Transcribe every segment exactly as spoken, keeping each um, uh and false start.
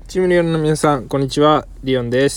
チームリオンの皆さん、こんにちは。リオンです。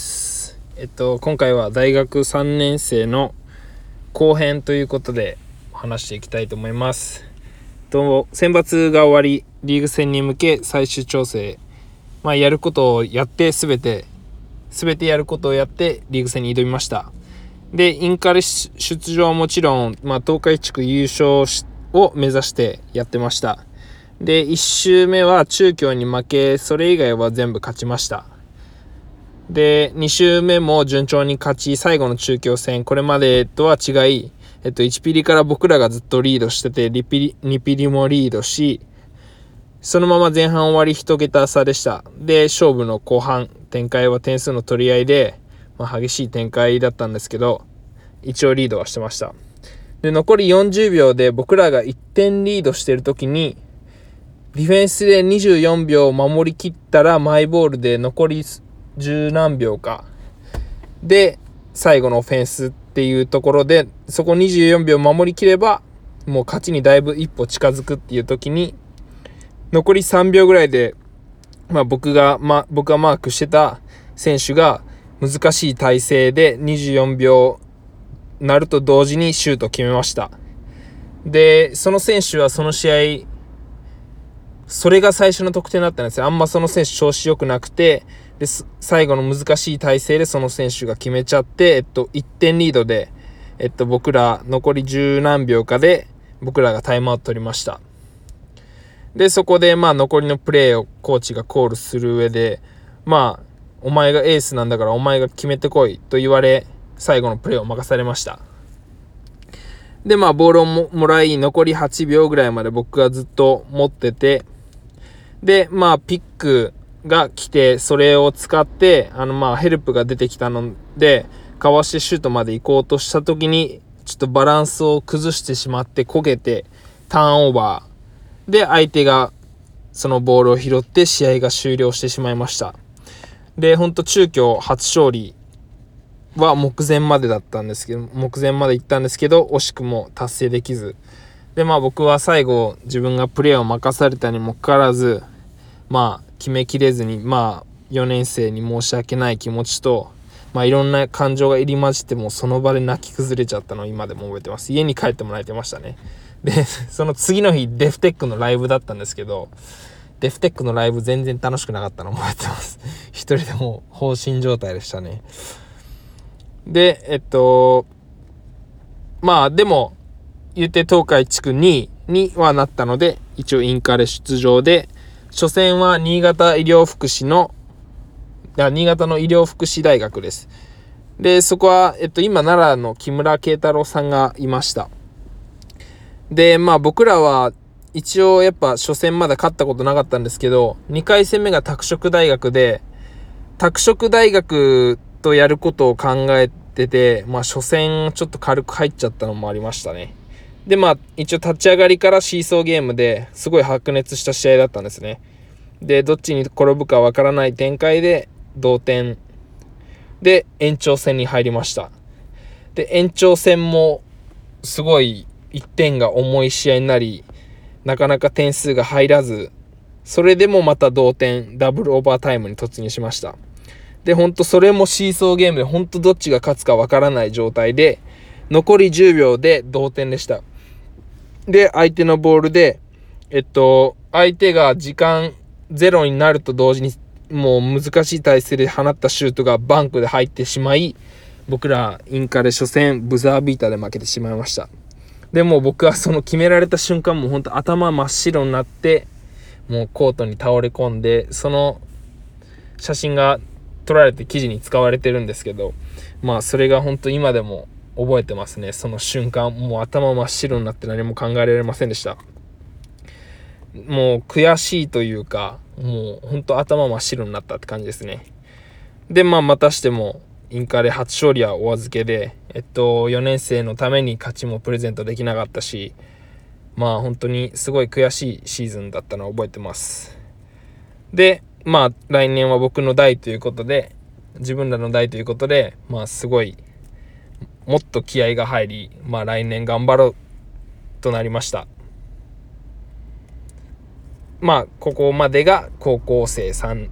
えっと今回は大学さんねん生の後編ということで話していきたいと思います。と選抜が終わり、リーグ戦に向け最終調整、まあ、やることをやって全て全てやることをやってリーグ戦に挑みました。でインカレ出場はもちろん、まあ、東海地区優勝を目指してやってました。でいち周目は中京に負け、それ以外は全部勝ちました。でに周目も順調に勝ち、最後の中京戦、これまでとは違い、えっと、いちピリから僕らがずっとリードしてて、にピリ、にピリもリードし、そのまま前半終わり一桁差でした。で勝負の後半展開は点数の取り合いで、まあ、激しい展開だったんですけど、一応リードはしてました。で残りよんじゅうびょうで僕らがいってんリードしてる時に、ディフェンスでにじゅうよんびょう守り切ったらマイボールで残り十何秒かで最後のオフェンスっていうところで、そこにじゅうよんびょう守り切ればもう勝ちにだいぶ一歩近づくっていう時に、残りさんびょうぐらいで、まあ、僕が、ま、僕がマークしてた選手が難しい体勢でにじゅうよんびょうなると同時にシュートを決めました。でその選手はその試合それが最初の得点だったんですよ。あんまその選手調子良くなくて、で最後の難しい体勢でその選手が決めちゃって、えっと、いってんリードで、えっと、僕ら残り十何秒かで僕らがタイムアウト取りました。でそこでまあ残りのプレーをコーチがコールする上で、まあお前がエースなんだからお前が決めてこいと言われ、最後のプレーを任されました。でまあボールを も, もらい残りはちびょうぐらいまで僕がずっと持ってて、でまあピックが来て、それを使ってあのまあヘルプが出てきたのでかわしてシュートまで行こうとした時に、ちょっとバランスを崩してしまって焦げてターンオーバーで相手がそのボールを拾って試合が終了してしまいました。で本当中京初勝利は目前までだったんですけど目前まで行ったんですけど惜しくも達成できず、でまあ僕は最後自分がプレーを任されたにもかかわらず、まあ決めきれずに、まあよねん生に申し訳ない気持ちと、まあいろんな感情が入り混じって、もうその場で泣き崩れちゃったのを今でも覚えてます。家に帰っても泣いてましたね。でその次の日デフテックのライブだったんですけど、デフテックのライブ全然楽しくなかったのを覚えてます。一人でもう放心状態でしたね。でえっとまあでも言って東海地区にいにはなったので、一応インカレ出場で、初戦は新潟医療福祉の新潟の医療福祉大学です。でそこは、えっと、今奈良の木村慶太郎さんがいました。でまあ僕らは一応やっぱ初戦まだ勝ったことなかったんですけど、にかい戦目が拓殖大学で、拓殖大学とやることを考えてて、まあ初戦ちょっと軽く入っちゃったのもありましたね。でまあ一応立ち上がりからシーソーゲームですごい白熱した試合だったんですね。でどっちに転ぶかわからない展開で同点で延長戦に入りました。で延長戦もすごいいってんが重い試合になり、なかなか点数が入らず、それでもまた同点ダブルオーバータイムに突入しました。でほんとそれもシーソーゲームで、ほんとどっちが勝つかわからない状態で残りじゅうびょうで同点でした。で相手のボールでえっと相手が時間ゼロになると同時にもう難しい体勢で放ったシュートがバンクで入ってしまい、僕らインカレ初戦ブザービーターで負けてしまいました。でも僕はその決められた瞬間もう本当頭真っ白になって、もうコートに倒れ込んで、その写真が撮られて記事に使われてるんですけど、まあそれが本当今でも覚えてますね。その瞬間もう頭真っ白になって何も考えられませんでした。もう悔しいというか、もう本当頭真っ白になったって感じですね。でまあまたしてもインカレ初勝利はお預けで、えっとよねん生のために勝ちもプレゼントできなかったし、まあ本当にすごい悔しいシーズンだったのを覚えてます。でまあ来年は僕の代ということで、自分らの代ということで、まあすごいもっと気合が入り、まあ来年頑張ろうとなりました。まあここまでが高校生さんん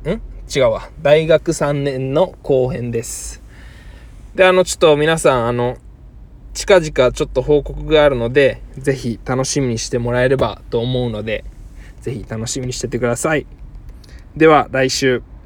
違うわ大学さんねんの後編です。であのちょっと皆さんあの近々ちょっと報告があるのでぜひ楽しみにしてもらえればと思うのでぜひ楽しみにしててください。では来週。